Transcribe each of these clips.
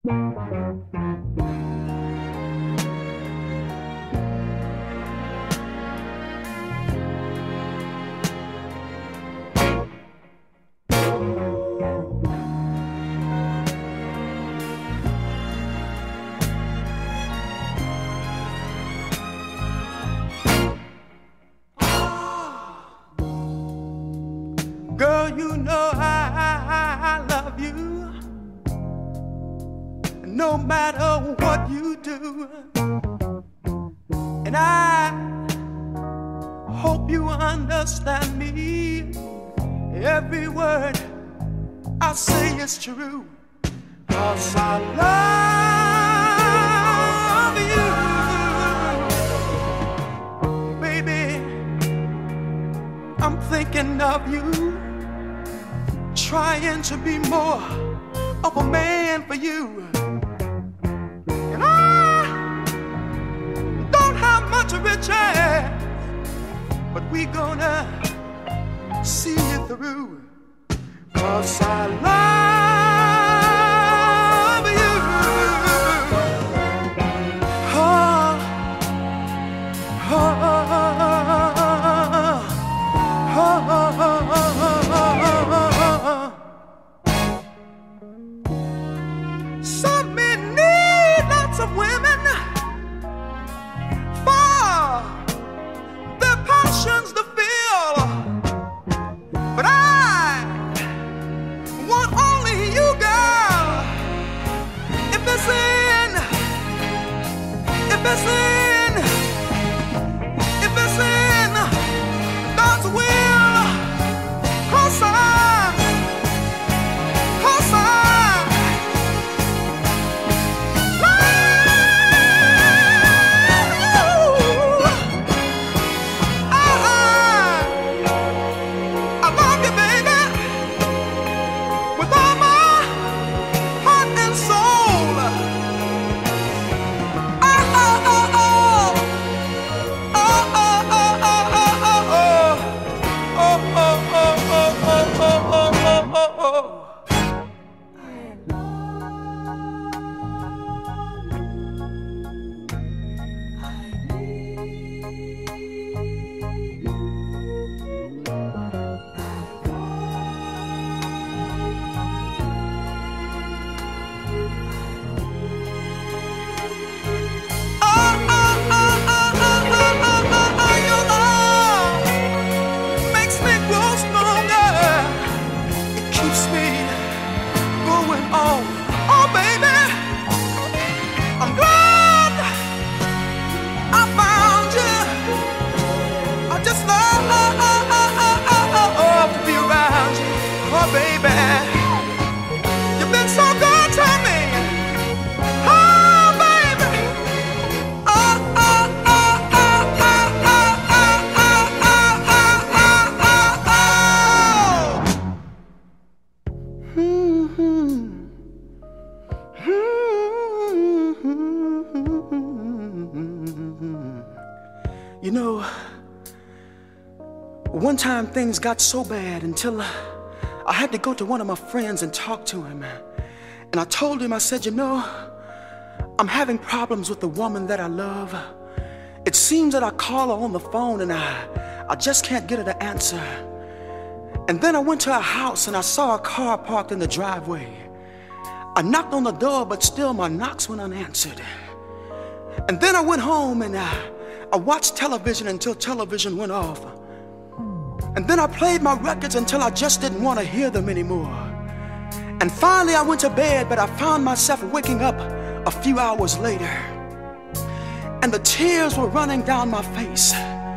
Girl, you know I love you, no matter what you do. And I hope you understand me. Every word I say is true, 'cause I love you. Baby, I'm thinking of you, trying to be more of a man for you. And I don't have much riches, but we gonna see it through, 'cause I love you. Oh, oh, oh, oh, oh, oh, oh. Some men need lots of women for their passions to feel, but I want only you, girl. If it's in, if it's in, if it's in God's will, 'cause I you know, one time things got so bad until I had to go to one of my friends and talk to him. And I told him, I said, you know, I'm having problems with the woman that I love. It seems that I call her on the phone and I just can't get her to answer. And then I went to her house and I saw a car parked in the driveway. I knocked on the door, but still my knocks went unanswered. And then I went home and I watched television until television went off. And then I played my records until I just didn't want to hear them anymore. And finally I went to bed, but I found myself waking up a few hours later. And the tears were running down my face.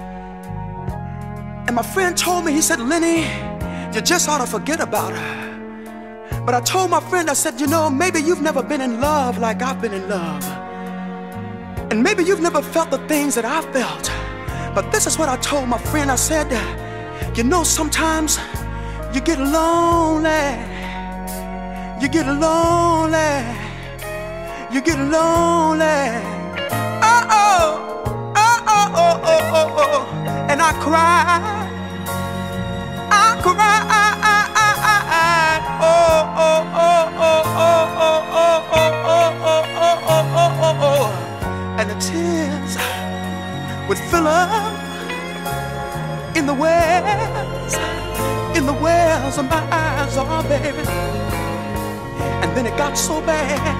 And my friend told me, he said, Lenny, you just ought to forget about her. But I told my friend, I said, you know, maybe you've never been in love like I've been in love. And maybe you've never felt the things that I felt. But this is what I told my friend. I said, you know, sometimes you get lonely. You get lonely. You get lonely. Oh, oh, oh, oh, oh, oh, oh. And I cry. I cry. Oh, oh, oh, oh, oh, oh, oh, oh, oh. fill up in the wells of my eyes, oh baby. And then it got so bad,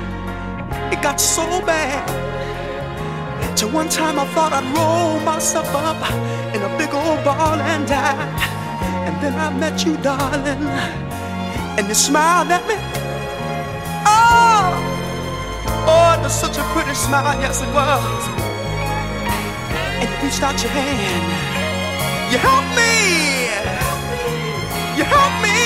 till one time I thought I'd roll myself up in a big old ball and die. And then I met you, darling, and you smiled at me. Oh, it was such a pretty smile, yes it was. And you reached out your hand, you helped me, you helped me.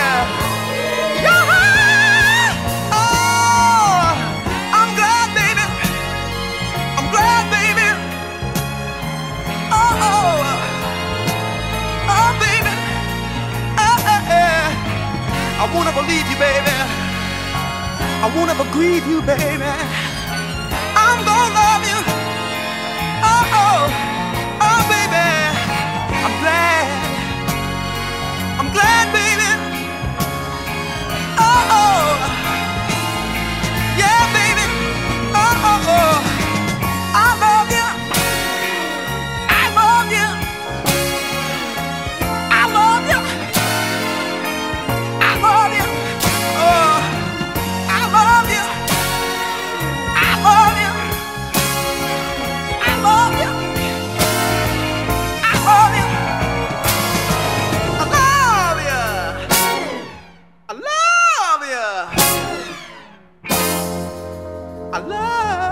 I won't ever leave you, baby. I won't ever grieve you, baby. I'm gonna love you. Oh, oh, oh, baby. I'm glad, baby. Oh, oh, yeah, baby. Oh, oh, oh. I love you. I love you. I love you. I love